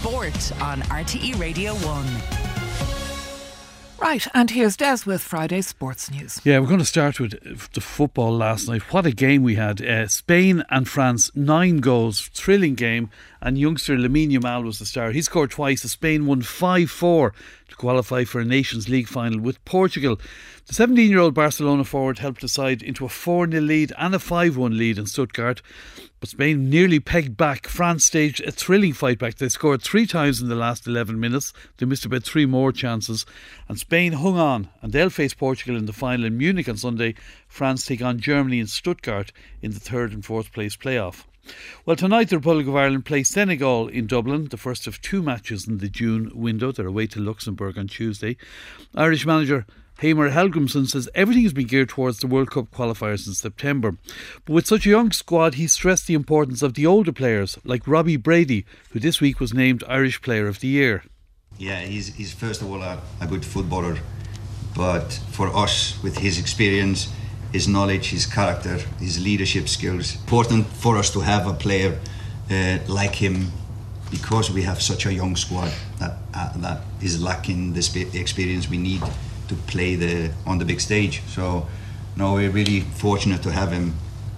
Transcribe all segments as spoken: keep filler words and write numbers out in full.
Sport on R T E Radio one. Right, and here's Des with Friday's sports news. Yeah, we're going to start with the football last night. What a game we had. Uh, Spain and France, nine goals, thrilling game. And youngster Lamine Yamal was the star. He scored twice. Spain won five four to qualify for a Nations League final with Portugal. The seventeen-year-old Barcelona forward helped the side into a four nil lead and a five one lead in Stuttgart. But Spain nearly pegged back. France staged a thrilling fight back. They scored three times in the last eleven minutes. They missed about three more chances. And Spain hung on, and they'll face Portugal in the final in Munich on Sunday. France take on Germany in Stuttgart in the third and fourth place playoff. Well, tonight the Republic of Ireland play Senegal in Dublin, the first of two matches in the June window. They're away to Luxembourg on Tuesday. Irish manager Heimir Hallgrímsson says everything has been geared towards the World Cup qualifiers in September. But with such a young squad, he stressed the importance of the older players, like Robbie Brady, who this week was named Irish Player of the Year. Yeah, he's, he's first of all a, a good footballer, but for us, with his experience, his knowledge, his character, his leadership skills, important for us to have a player uh, like him, because we have such a young squad that uh, that is lacking the, sp- the experience we need to play the on the big stage. So no, we're really fortunate to have him,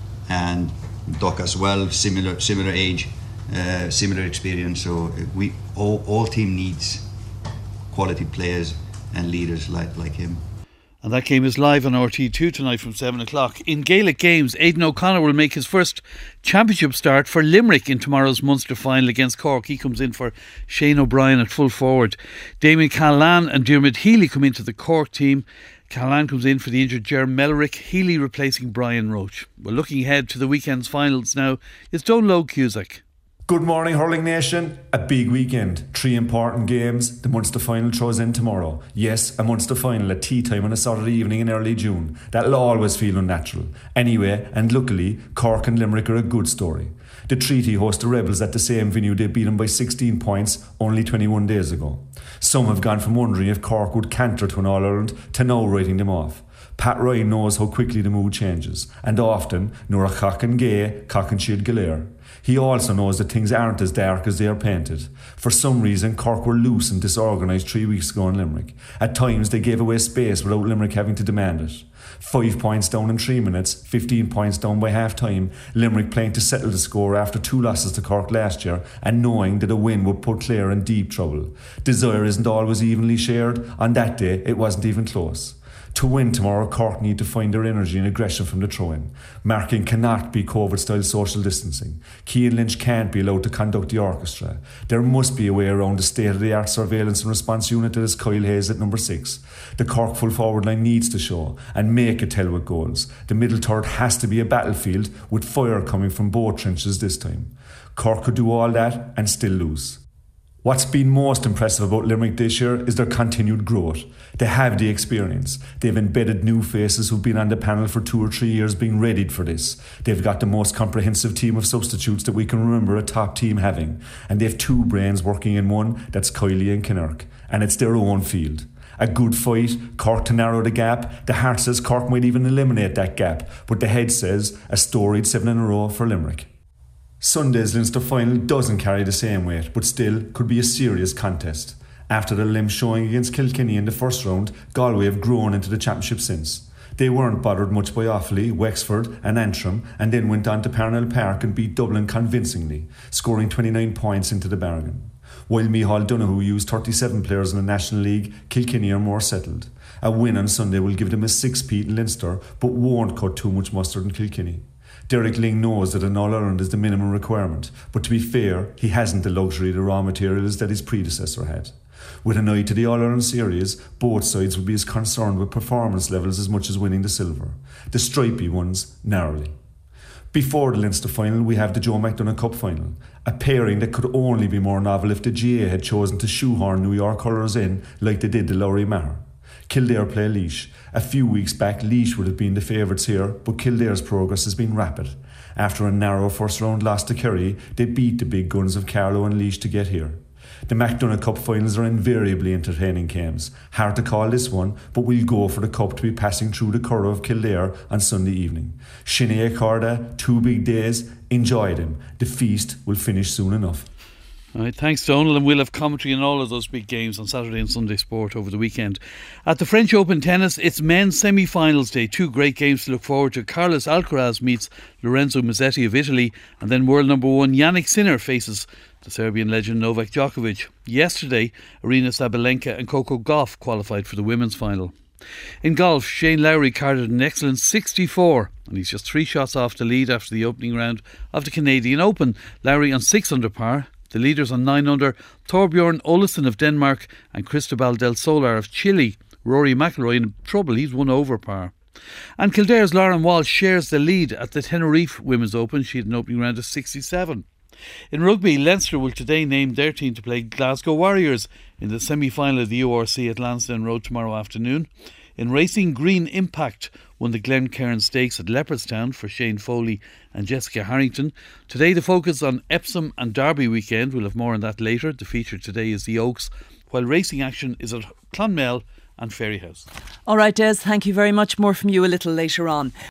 and Doc as well, similar similar age, uh, similar experience. So we all, all team needs quality players and leaders like like him. And that game is live on R T E two tonight from seven o'clock. In Gaelic games, Aidan O'Connor will make his first championship start for Limerick in tomorrow's Munster final against Cork. He comes in for Shane O'Brien at full forward. Damien Callan and Diarmuid Healy come into the Cork team. Callan comes in for the injured Jeremy Mellerick, Healy replacing Brian Roach. Well, looking ahead to the weekend's finals now is Donlow Cusack. Good morning, Hurling Nation. A big weekend. Three important games. The Munster final throws in tomorrow. Yes, a Munster final at tea time on a Saturday evening in early June. That'll always feel unnatural. Anyway, and luckily, Cork and Limerick are a good story. The Treaty host the Rebels at the same venue they beat them by sixteen points only twenty-one days ago. Some have gone from wondering if Cork would canter to an All-Ireland to now writing them off. Pat Ryan knows how quickly the mood changes, and often, nor a cock and gay, cock and shield galere. He also knows that things aren't as dark as they are painted. For some reason, Cork were loose and disorganised three weeks ago in Limerick. At times, they gave away space without Limerick having to demand it. Five points down in three minutes, fifteen points down by half-time, Limerick playing to settle the score after two losses to Cork last year and knowing that a win would put Clare in deep trouble. Desire isn't always evenly shared. On that day, it wasn't even close. To win tomorrow, Cork need to find their energy and aggression from the throw-in. Marking cannot be COVID-style social distancing. Cian Lynch can't be allowed to conduct the orchestra. There must be a way around the state-of-the-art surveillance and response unit that is Kyle Hayes at number six. The Cork full forward line needs to show and make it tell with goals. The middle third has to be a battlefield with fire coming from both trenches this time. Cork could do all that and still lose. What's been most impressive about Limerick this year is their continued growth. They have the experience. They've embedded new faces who've been on the panel for two or three years being readied for this. They've got the most comprehensive team of substitutes that we can remember a top team having. And they've two brains working in one, that's Kiley and Kinnerk. And it's their own field. A good fight, Cork to narrow the gap. The heart says Cork might even eliminate that gap. But the head says a storied seven in a row for Limerick. Sunday's Leinster final doesn't carry the same weight, but still could be a serious contest. After their limp showing against Kilkenny in the first round, Galway have grown into the championship since. They weren't bothered much by Offaly, Wexford and Antrim, and then went on to Parnell Park and beat Dublin convincingly, scoring twenty-nine points into the bargain. While Micheál Donoghue used thirty-seven players in the National League, Kilkenny are more settled. A win on Sunday will give them a six-peat in Leinster, but won't cut too much mustard in Kilkenny. Derek Ling knows that an All-Ireland is the minimum requirement, but to be fair, he hasn't the luxury of the raw materials that his predecessor had. With an eye to the All-Ireland series, both sides will be as concerned with performance levels as much as winning the silver. The stripy ones, narrowly. Before the Leinster final, we have the Joe McDonagh Cup final, a pairing that could only be more novel if the G A had chosen to shoehorn New York colours in like they did the Lowry Maher. Kildare play Laois. A few weeks back, Laois would have been the favourites here, but Kildare's progress has been rapid. After a narrow first-round loss to Kerry, they beat the big guns of Carlow and Laois to get here. The McDonagh Cup finals are invariably entertaining games. Hard to call this one, but we'll go for the cup to be passing through the Curragh of Kildare on Sunday evening. Shinny Accorda, two big days, enjoy them. The feast will finish soon enough. All right, thanks, Donal, and we'll have commentary on all of those big games on Saturday and Sunday Sport over the weekend. At the French Open tennis, it's men's semi-finals day. Two great games to look forward to. Carlos Alcaraz meets Lorenzo Musetti of Italy, and then world number one Jannik Sinner faces the Serbian legend Novak Djokovic. Yesterday, Aryna Sabalenka and Coco Gauff qualified for the women's final. In golf, Shane Lowry carded an excellent sixty-four, and he's just three shots off the lead after the opening round of the Canadian Open. Lowry on six under par. The leaders on nine under, Torbjorn Olesen of Denmark and Cristobal del Solar of Chile. Rory McIlroy in trouble, he's one over par. And Kildare's Lauren Walsh shares the lead at the Tenerife Women's Open. She had an opening round of sixty-seven. In rugby, Leinster will today name their team to play Glasgow Warriors in the semi-final of the U R C at Lansdowne Road tomorrow afternoon. In racing, Green Impact won the Glencairn Stakes at Leopardstown for Shane Foley and Jessica Harrington. Today the focus on Epsom and Derby weekend. We'll have more on that later. The feature today is the Oaks, while racing action is at Clonmel and Ferryhouse. All right, Des, thank you very much. More from you a little later on.